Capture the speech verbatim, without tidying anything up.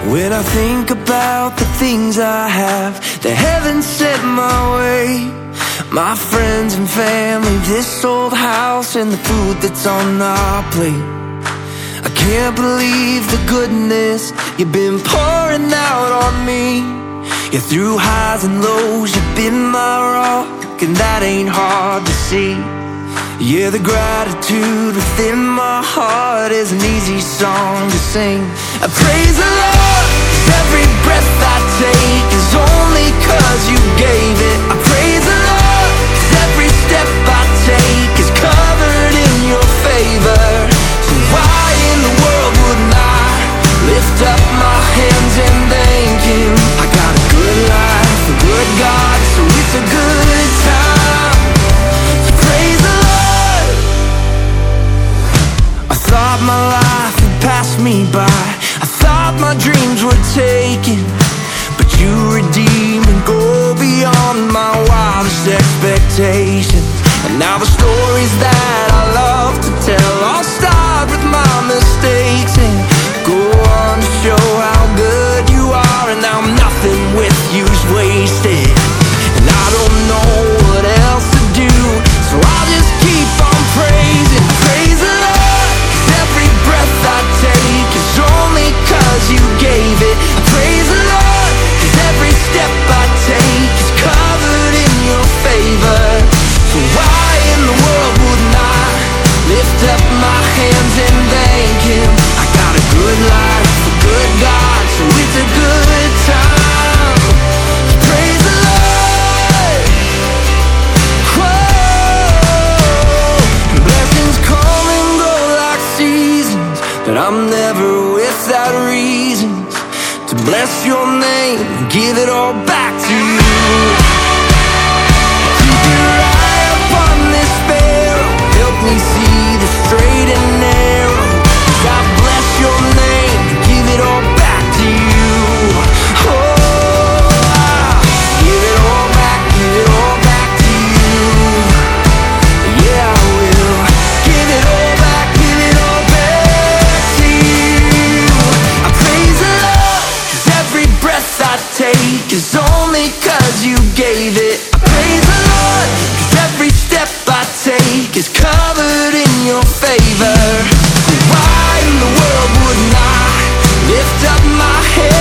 When I think about the things I have that heaven sent my way, my friends and family, this old house, and the food that's on our plate, I can't believe the goodness you've been pouring out on me. Yeah, through highs and lows, you've been my rock, and that ain't hard to see. Yeah, the gratitude within my heart is an easy song to sing. I praise the Lord, 'cause every breath I take is only 'cause you gave it. I praise the Lord, 'cause every step I take is covered in your favor. So why in the world wouldn't I lift up my hands and thank Him? I got a good life, a good God, so it's a good time to praise the Lord. I thought my life had passed me by, I thought my dreams were taken, but you redeem and go beyond my wildest expectations. And now the stories that I love to tell all start with my mistakes and go on to show how good you are, and now nothing with you's wasted. And I don't know what else to do, so I'll just keep on praising. Praise the Lord, 'cause every breath I take is only 'cause you gave it. I praise the Lord, 'cause every step I take is covered in your favor. So why in the world wouldn't I lift up my hands and thank Him? I got a good life, a good God, so it's a good time to praise the Lord. Whoa, blessings come and go like seasons, but I'm never without reasons to bless your name and give it all back to you. Keep your eye upon this sparrow, help me see the straight and narrow. God bless your name and give it all back to you. Oh, I give it all back, give it all back to you. Yeah, I will give it all back, give it all back to you. I praise the Lord, 'cause every breath I take is only 'cause you gave it. I praise the Lord, 'cause every step I take is covered in your favor. So why in the world wouldn't I lift up my head?